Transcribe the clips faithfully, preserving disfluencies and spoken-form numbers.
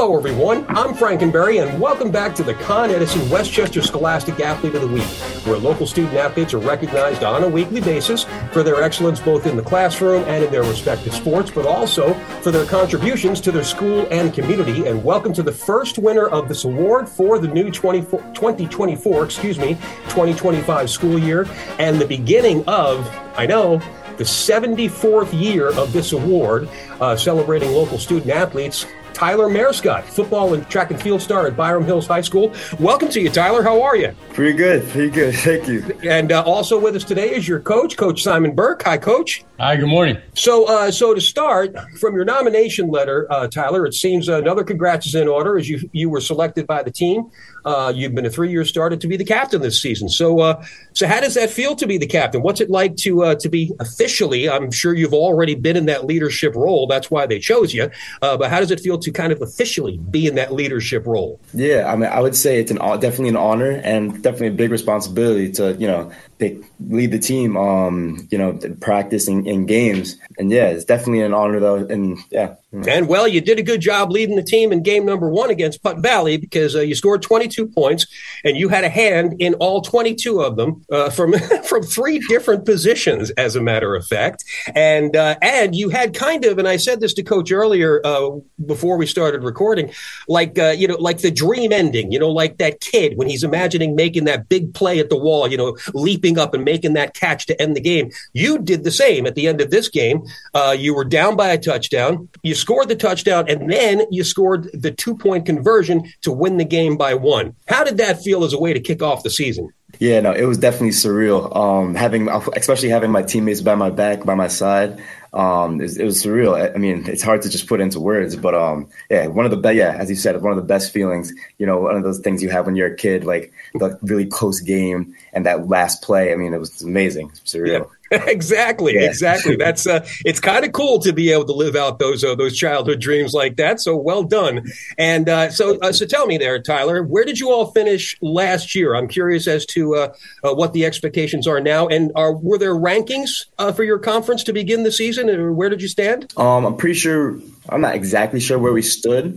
Hello, everyone. I'm Frankenberry, and welcome back to the Con Edison Westchester Scholastic Athlete of the Week, where local student athletes are recognized on a weekly basis for their excellence both in the classroom and in their respective sports, but also for their contributions to their school and community. And welcome to the first winner of this award for the new twenty twenty-four, excuse me, twenty twenty-five school year, and the beginning of, I know, the seventy-fourth year of this award, uh, celebrating local student athletes. Tyler Marescott, football and track and field star at Byram Hills High School. Welcome to you, Tyler. How are you? Pretty good. Pretty good. Thank you. And uh, also with us today is your coach, Coach Simon Burke. Hi, Coach. Hi, good morning. So uh, so to start, from your nomination letter, uh, Tyler, it seems another congrats is in order as you you were selected by the team. Uh, you've been a three-year starter to be the captain this season. So uh, so how does that feel to be the captain? What's it like to uh, to be officially, I'm sure you've already been in that leadership role. That's why they chose you. Uh, but how does it feel to kind of officially be in that leadership role? Yeah, I mean, I would say it's an definitely an honor and definitely a big responsibility to, you know, they lead the team, um, you know, practice in, in games. And yeah, it's definitely an honor though. And yeah. And well, you did a good job leading the team in game number one against Putt Valley because uh, you scored twenty-two points and you had a hand in all twenty-two of them uh, from from three different positions, as a matter of fact. And uh, and you had kind of, and I said this to Coach earlier uh, before we started recording, like uh, you know, like the dream ending, you know, like that kid when he's imagining making that big play at the wall, you know, leaping up and making that catch to end the game. You did the same at the end of this game. Uh, you were down by a touchdown. You scored the touchdown, and then you scored the two-point conversion to win the game by one. How did that feel as a way to kick off the season? Yeah, no, it was definitely surreal. Um, having, especially having my teammates by my back, by my side, um, it, it was surreal. I mean, it's hard to just put into words, but um, yeah, one of the best. Yeah, as you said, one of the best feelings. You know, one of those things you have when you're a kid, like the really close game and that last play. I mean, it was amazing, surreal. Yeah. Exactly, yeah. exactly. That's uh, it's kind of cool to be able to live out those uh, those childhood dreams like that. So well done. And uh, so uh, so tell me there, Tyler, where did you all finish last year? I'm curious as to uh, uh, what the expectations are now. And are were there rankings uh, for your conference to begin the season? Or where did you stand? Um, I'm pretty sure. I'm not exactly sure where we stood.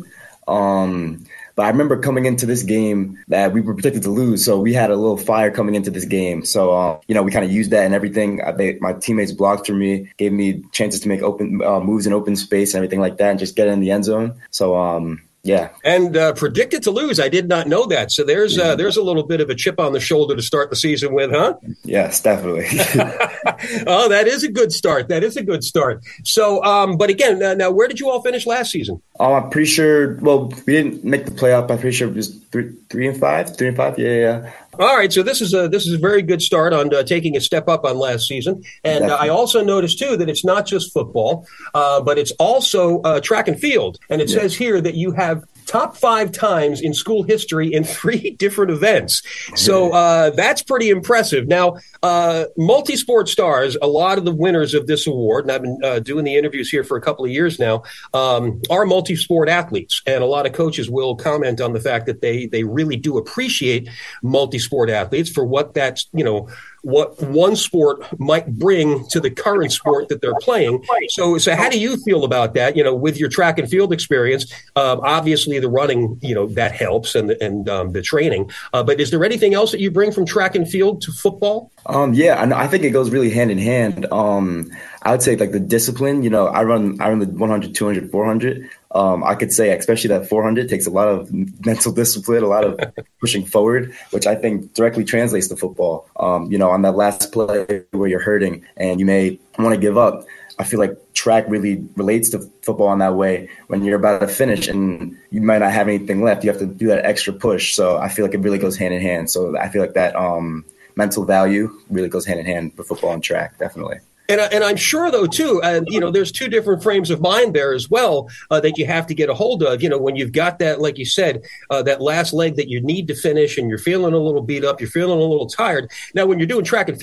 Um, But I remember coming into this game that we were predicted to lose, so we had a little fire coming into this game. So, uh, you know, we kind of used that and everything. I, they, my teammates blocked for me, gave me chances to make open uh, moves in open space and everything like that and just get in the end zone. So, um, yeah. And uh, predicted to lose. I did not know that. So there's uh, there's a little bit of a chip on the shoulder to start the season with, huh? Yes, definitely. Oh, that is a good start. That is a good start. So, um, but again, uh, now where did you all finish last season? Oh, I'm pretty sure. Well, we didn't make the playoff. I'm pretty sure it was three, three and five, three and five. Yeah, yeah. All right, so this is a this is a very good start on uh, taking a step up on last season, and uh, I also noticed too that it's not just football, uh, but it's also uh, track and field, and it yeah. says here that you have top five times in school history in three different events. So uh, that's pretty impressive. Now, uh, multi-sport stars, a lot of the winners of this award, and I've been uh, doing the interviews here for a couple of years now, um, are multi-sport athletes. And a lot of coaches will comment on the fact that they they really do appreciate multi-sport athletes for what that's, you know, what one sport might bring to the current sport that they're playing. So, so how do you feel about that? You know, with your track and field experience, um, obviously the running, you know, that helps and and um, the training. Uh, but is there anything else that you bring from track and field to football? Um, yeah, I, I think it goes really hand in hand. Um, I would say like the discipline. You know, I run I run the one hundred, two hundred, four hundred. Um, I could say, especially that four hundred takes a lot of mental discipline, a lot of pushing forward, which I think directly translates to football. Um, you know, on that last play where you're hurting and you may want to give up, I feel like track really relates to football in that way. When you're about to finish and you might not have anything left, you have to do that extra push. So I feel like it really goes hand in hand. So I feel like that um, mental value really goes hand in hand with football and track, definitely. And, and I'm sure, though, too, and, you know, there's two different frames of mind there as well uh, that you have to get a hold of. You know, when you've got that, like you said, uh, that last leg that you need to finish and you're feeling a little beat up, you're feeling a little tired. Now, when you're doing track and field,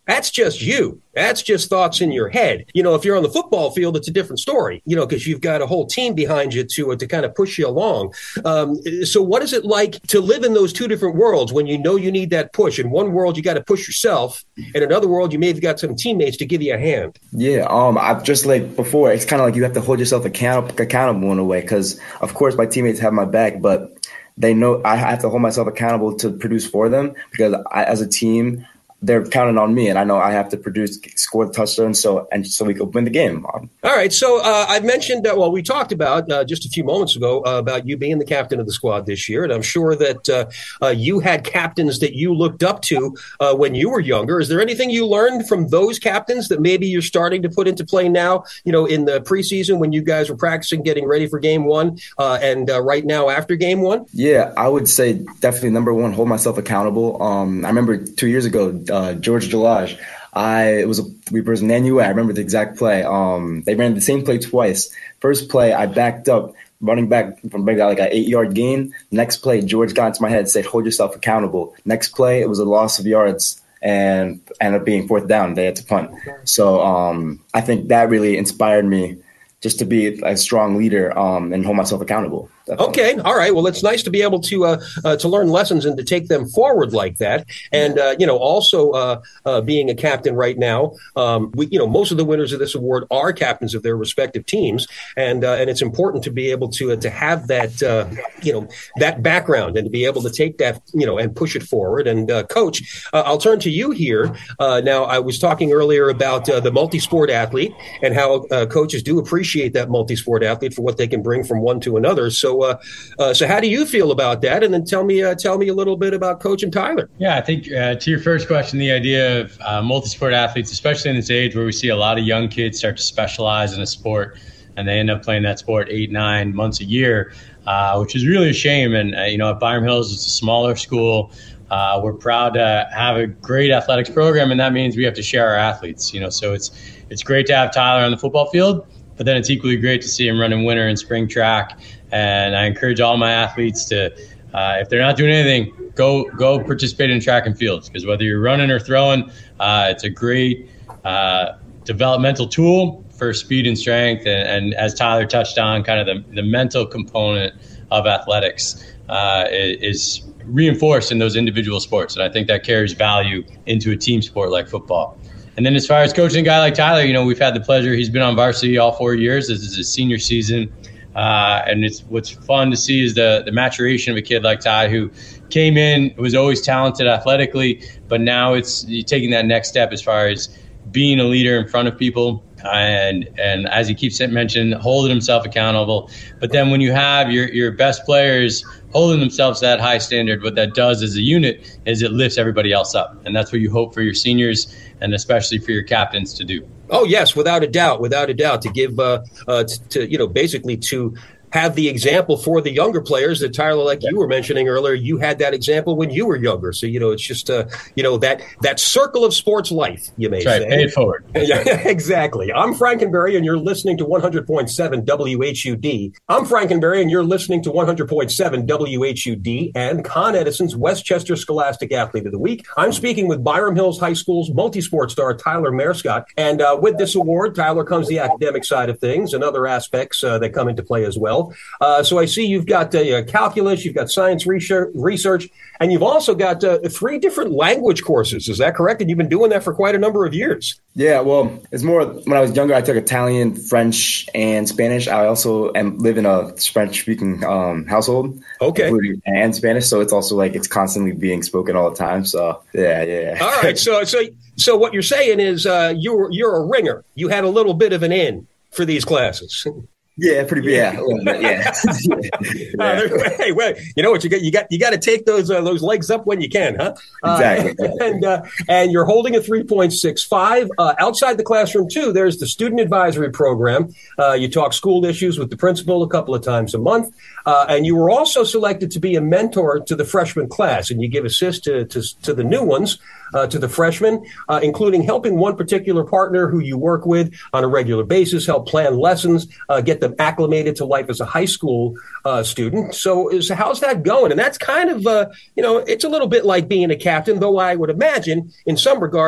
that's just you. That's just thoughts in your head. You know, if you're on the football field, it's a different story, you know, because you've got a whole team behind you to uh, to kind of push you along. Um, so what is it like to live in those two different worlds when you know you need that push? In one world, you got to push yourself. In another world, you may have got some teammates to give you a hand. Yeah, um, I've just like before, it's kind of like you have to hold yourself account- accountable in a way because, of course, my teammates have my back, but they know I have to hold myself accountable to produce for them because I, as a team, they're counting on me, and I know I have to produce, score the touchdown, so and so we could win the game. All right. So uh, I've mentioned that. Well, we talked about uh, just a few moments ago uh, about you being the captain of the squad this year, and I'm sure that uh, uh, you had captains that you looked up to uh, when you were younger. Is there anything you learned from those captains that maybe you're starting to put into play now? You know, in the preseason when you guys were practicing, getting ready for game one, uh, and uh, right now after game one. Yeah, I would say definitely number one, hold myself accountable. Um, I remember two years ago. Uh, George Gelage, I it was a we was an N U A. I remember the exact play. Um, they ran the same play twice. First play, I backed up, running back from maybe like an eight yard gain. Next play, George got into my head and said, "Hold yourself accountable." Next play, it was a loss of yards and ended up being fourth down. They had to punt. So um, I think that really inspired me just to be a strong leader um, and hold myself accountable. Definitely. Okay. All right. Well, it's nice to be able to uh, uh, to learn lessons and to take them forward like that. And, uh, you know, also uh, uh, being a captain right now, um, we, you know, most of the winners of this award are captains of their respective teams. And uh, and it's important to be able to uh, to have that, uh, you know, that background and to be able to take that, you know, and push it forward. And, uh, Coach, uh, I'll turn to you here. Uh, now, I was talking earlier about uh, the multi-sport athlete and how uh, coaches do appreciate that multi-sport athlete for what they can bring from one to another. So, uh, uh, so how do you feel about that? And then tell me, uh, tell me a little bit about Coach and Tyler. Yeah, I think uh, to your first question, the idea of uh, multi-sport athletes, especially in this age where we see a lot of young kids start to specialize in a sport, and they end up playing that sport eight, nine months a year, uh, which is really a shame. And uh, you know, at Byram Hills, it's a smaller school. Uh, we're proud to have a great athletics program, and that means we have to share our athletes. You know, so it's it's great to have Tyler on the football field, but then it's equally great to see him running winter in spring track. And I encourage all my athletes to, uh, if they're not doing anything, go go participate in track and fields, because whether you're running or throwing, uh, it's a great uh, developmental tool for speed and strength. And, and as Tyler touched on, kind of the, the mental component of athletics uh, is reinforced in those individual sports. And I think that carries value into a team sport like football. And then as far as coaching a guy like Tyler, you know, we've had the pleasure. He's been on varsity all four years. This is his senior season. Uh, and it's what's fun to see is the, the maturation of a kid like Ty, who came in, was always talented athletically, but now it's taking that next step as far as being a leader in front of people. And and as he keeps mentioning, holding himself accountable. But then when you have your, your best players holding themselves to that high standard, what that does as a unit is it lifts everybody else up. And that's what you hope for your seniors and especially for your captains to do. Oh, yes, without a doubt, without a doubt, to give, uh, uh, to, to, you know, basically to have the example for the younger players that Tyler, like you were mentioning earlier, you had that example when you were younger. So, you know, it's just, uh, you know, that that circle of sports life, you may That's say. Right, pay it forward. Yeah, exactly. I'm Frankenberry, and you're listening to one hundred point seven W H U D. I'm Frankenberry, and you're listening to one hundred point seven W H U D and Con Edison's Westchester Scholastic Athlete of the Week. I'm speaking with Byram Hills High School's multi-sport star, Tyler Marescott. And uh, with this award, Tyler, comes the academic side of things and other aspects uh, that come into play as well. Uh, so I see you've got uh, calculus, you've got science research, research, and you've also got uh, three different language courses. Is that correct? And you've been doing that for quite a number of years. Yeah, well, it's more when I was younger, I took Italian, French, and Spanish. I also am live in a French-speaking um, household, okay, and Spanish. So it's also like it's constantly being spoken all the time. So yeah, yeah. All right. So so so what you're saying is uh, you're you're a ringer. You had a little bit of an in for these classes. Yeah, pretty yeah, a little bit, yeah. yeah. Uh, hey, well, you know what you got? You got you got to take those uh, those legs up when you can, huh? Exactly. Uh, and uh, and you're holding a three point six five. Uh, outside the classroom too, there's the student advisory program. Uh, you talk school issues with the principal a couple of times a month, uh, and you were also selected to be a mentor to the freshman class, and you give assist to to, to the new ones. Uh, to the freshmen, uh, including helping one particular partner who you work with on a regular basis, help plan lessons, uh, get them acclimated to life as a high school uh, student. So, is, how's that going? And that's kind of, uh, you know, it's a little bit like being a captain, though I would imagine in some regards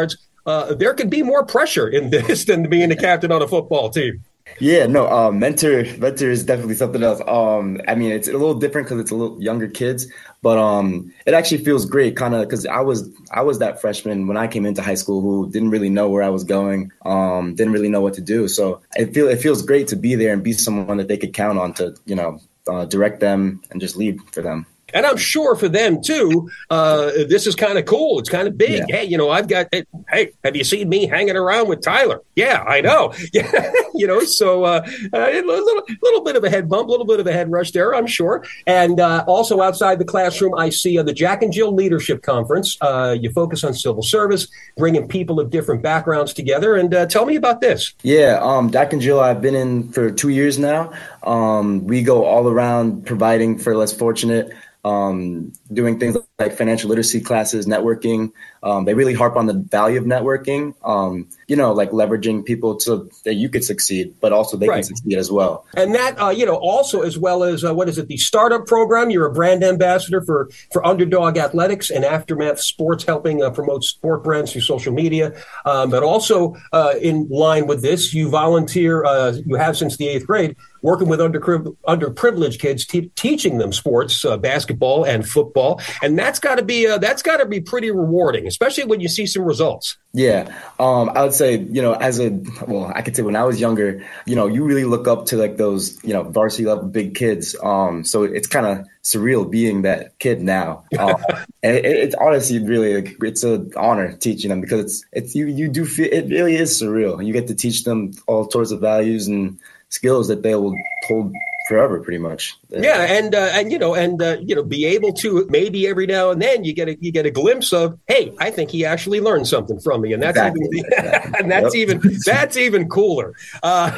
uh, there could be more pressure in this than being a captain on a football team. Yeah, no, uh, mentor, mentor is definitely something else. Um, I mean, it's a little different because it's a little younger kids, but um, it actually feels great, kind of, because I was I was that freshman when I came into high school who didn't really know where I was going, um, didn't really know what to do. So it feel it feels great to be there and be someone that they could count on to, you know, uh, direct them and just lead for them. And I'm sure for them, too, uh, this is kind of cool. It's kind of big. Yeah. Hey, you know, I've got – hey, have you seen me hanging around with Tyler? Yeah, I know. Yeah, you know, so uh, a little, little bit of a head bump, a little bit of a head rush there, I'm sure. And uh, also outside the classroom, I see uh, the Jack and Jill Leadership Conference. Uh, you focus on civil service, bringing people of different backgrounds together. And uh, tell me about this. Yeah, um, Jack and Jill, I've been in for two years now. Um, we go all around providing for less fortunate, Um, doing things like financial literacy classes, networking. Um, they really harp on the value of networking, um, you know, like leveraging people so that you could succeed, but also they right. can succeed as well. And that, uh, you know, also as well as, uh, what is it, the startup program? You're a brand ambassador for, for Underdog Athletics and Aftermath Sports, helping uh, promote sport brands through social media. Um, but also uh, in line with this, you volunteer, uh, you have since the eighth grade, working with under, underprivileged kids, te- teaching them sports, uh, basketball and football. And that's got to be uh, that's got to be pretty rewarding, especially when you see some results. Yeah, um, I would say, you know, as a well, I could say when I was younger, you know, you really look up to like those, you know, varsity level big kids. Um, so it's kind of surreal being that kid now. Um, and it, it's honestly really like, it's an honor teaching them because it's it's you you do feel it really is surreal. You get to teach them all sorts of values and skills that they will hold forever, pretty much. Yeah, and uh, and you know, and uh, you know, be able to maybe every now and then you get a you get a glimpse of, hey, I think he actually learned something from me, and that's exactly. even and that's yep. even that's even cooler. Uh,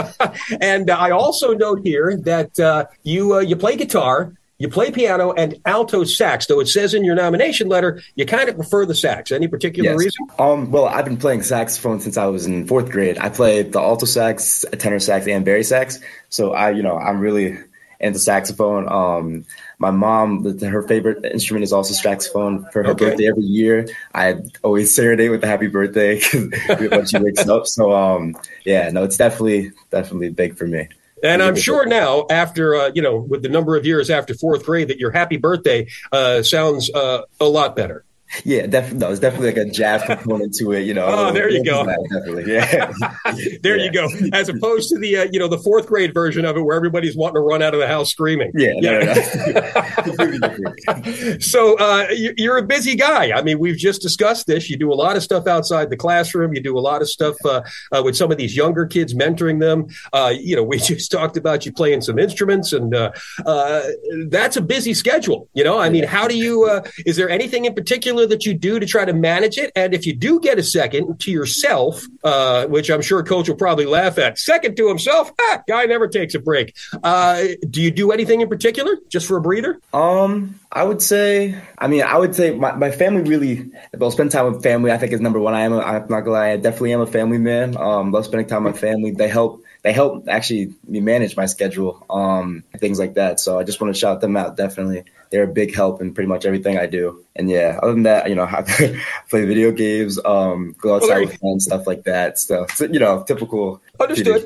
and I also note here that uh, you uh, you play guitar. You play piano and alto sax, though it says in your nomination letter you kind of prefer the sax. Any particular yes. reason? Um, well, I've been playing saxophone since I was in fourth grade. I played the alto sax, tenor sax, and bari sax. So I, you know, I'm really into saxophone. Um, my mom, her favorite instrument is also saxophone. For her okay. birthday every year, I always serenade with the happy birthday when she wakes up. So um, yeah, no, it's definitely definitely big for me. And I'm sure now, after, uh, you know, with the number of years after fourth grade, that your happy birthday uh, sounds uh, a lot better. Yeah, definitely. No, it's definitely like a jazz component to it, you know. Oh, there you go. Definitely, yeah. there yeah. you go. As opposed to the, uh, you know, the fourth grade version of it where everybody's wanting to run out of the house screaming. Yeah, yeah. No, no. So uh, you're a busy guy. I mean, we've just discussed this. You do a lot of stuff outside the classroom. You do a lot of stuff uh, uh, with some of these younger kids, mentoring them. Uh, you know, we just talked about you playing some instruments, and uh, uh, that's a busy schedule. You know, I mean, how do you, uh, is there anything in particular that you do to try to manage it? And if you do get a second to yourself, uh, which I'm sure coach will probably laugh at, second to himself, ah, guy never takes a break. Uh, do you do anything in particular just for a breather? Um, I would say, I mean, I would say my, my family really, well, spend time with family, I think is number one. I am, a, I'm not gonna lie, I definitely am a family man. Um, love spending time with my family. They help, they help actually me manage my schedule, um, things like that. So I just want to shout them out. Definitely. They're a big help in pretty much everything I do. And yeah, other than that, you know, I play video games, um, go outside well, with friends, stuff like that. So, so you know, typical. Understood.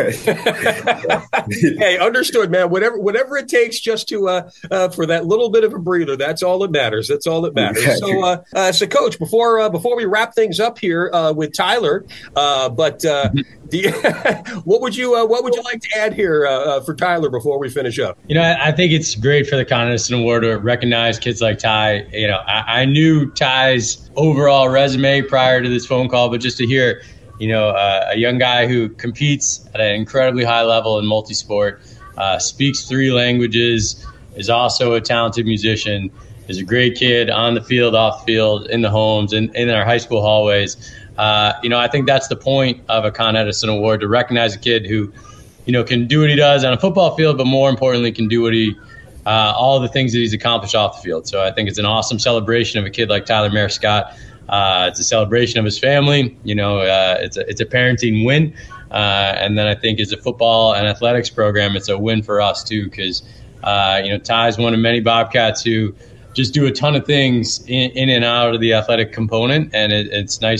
Hey, understood, man. Whatever, whatever it takes, just to uh, uh, for that little bit of a breather. That's all that matters. That's all that matters. Exactly. So, uh, uh, so, Coach, before uh, before we wrap things up here uh, with Tyler, uh, but uh, do you, what would you uh, what would you like to add here uh, for Tyler before we finish up? You know, I, I think it's great for the Con Edison Award to recognize kids like Ty. You know, I, I knew Ty's overall resume prior to this phone call, but just to hear, you know, uh, a young guy who competes at an incredibly high level in multi-sport, uh, speaks three languages, is also a talented musician, is a great kid on the field, off the field, in the homes, in, in our high school hallways. Uh, you know, I think that's the point of a Con Edison Award, to recognize a kid who, you know, can do what he does on a football field, but more importantly, can do what he Uh, all the things that he's accomplished off the field. So I think it's an awesome celebration of a kid like Tyler Mare Scott. Uh, it's a celebration of his family. You know, uh, it's a, it's a parenting win. Uh, and then I think as a football and athletics program, it's a win for us too, because, uh, you know, Ty's one of many Bobcats who just do a ton of things in, in and out of the athletic component. And it, it's nice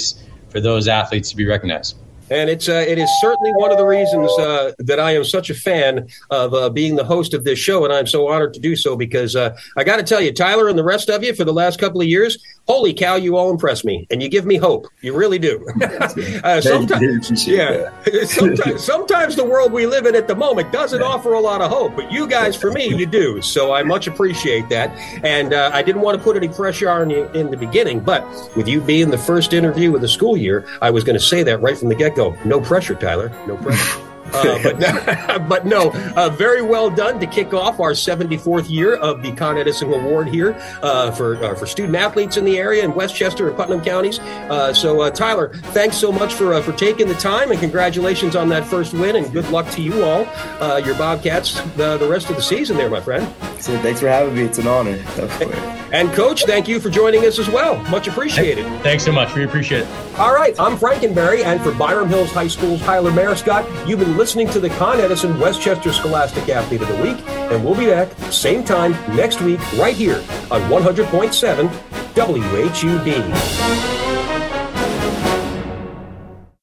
for those athletes to be recognized. And it's uh, it is certainly one of the reasons uh, that I am such a fan of uh, being the host of this show, and I'm so honored to do so because uh, I got to tell you, Tyler and the rest of you, for the last couple of years, holy cow, you all impress me, and you give me hope. You really do. uh, sometimes, yeah, sometimes, sometimes the world we live in at the moment doesn't offer a lot of hope, but you guys, for me, you do. So I much appreciate that, and uh, I didn't want to put any pressure on you in the beginning, but with you being the first interview of the school year, I was going to say that right from the get-go. No pressure, Tyler. No pressure. Uh, but, no, but no, uh, very well done to kick off our seventy-fourth year of the Con Edison Award here uh, for uh, for student athletes in the area in Westchester and Putnam counties. Uh, so, uh, Tyler, thanks so much for uh, for taking the time, and congratulations on that first win, and good luck to you all, uh, your Bobcats, the, the rest of the season there, my friend. So thanks for having me. It's an honor. And, Coach, thank you for joining us as well. Much appreciated. Thanks so much. We appreciate it. All right, I'm Frankenberry, and for Byram Hills High School's Tyler Mariscott, you've been listening to the Con Edison Westchester Scholastic Athlete of the Week, and we'll be back same time next week right here on one hundred point seven W H U D.